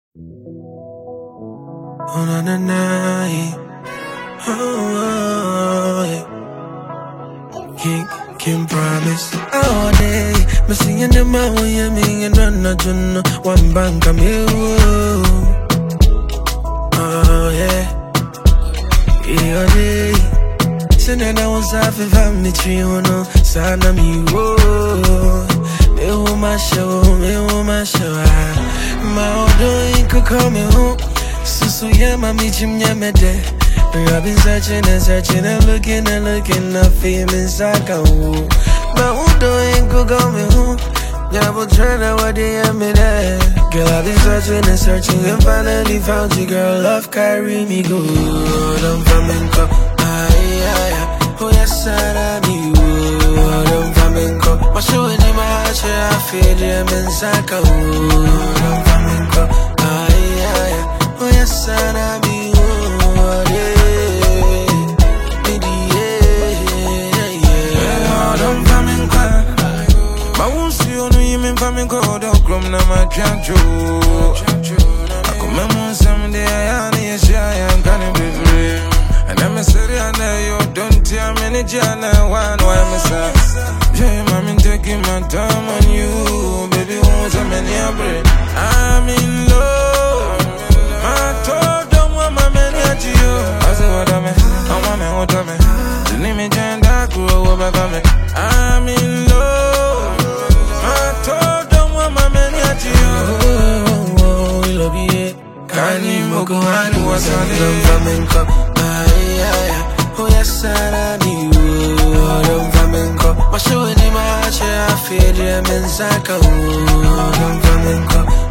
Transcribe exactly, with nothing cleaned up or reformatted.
Oh na na na, yeah. Oh, oh, yeah. King, can promise all day. Missing in the man when you mean and run a journal. One bank of me. Oh yeah, yeah day. Send I was half if I'm the tree, you know. Sana me whoa. Me who my show, me who my show. My old ain't could call me home. So so yeah, my me Jim Yamede. I've been searching and searching and looking and looking. I feel inside go. My old ain't could call me home. Yeah, but turn out what they am in there. Girl, I've been searching and searching and finally found you, girl. Love carry me good. I'm flamenco. Ay, ay, ay. Oh, yes, I me good. I'm flamenco. My show in my heart, I feel them inside go. I'm flamenco. Ay, ay, ay. Oh, yes, I me good. Yeah. Midi, yeah, yeah. I'm flamenco. My wounds, you know, you mean flamenco. Don't come na my jam jo. I come on someday, I need a shy, I'm gonna be free. And I'm a serious, you don't tell me any jana, one, why I'm a son. Yeah, mommy, taking my time on you, baby, won't a many a bread. I'm in love. My toe don't want my man at you. I say, what I mean, I want me, what I mean. The name is Jan Dark, grow over for me. I'm in love. My toe don't want my man at you. Oh, oh, we love you. Can't even go on, what's on the flamenco. Ay, ay, ay. Oh, yes, I need you. I'm flamenco. My show in my heart, I feel them inside. Oh, I'm flamenco.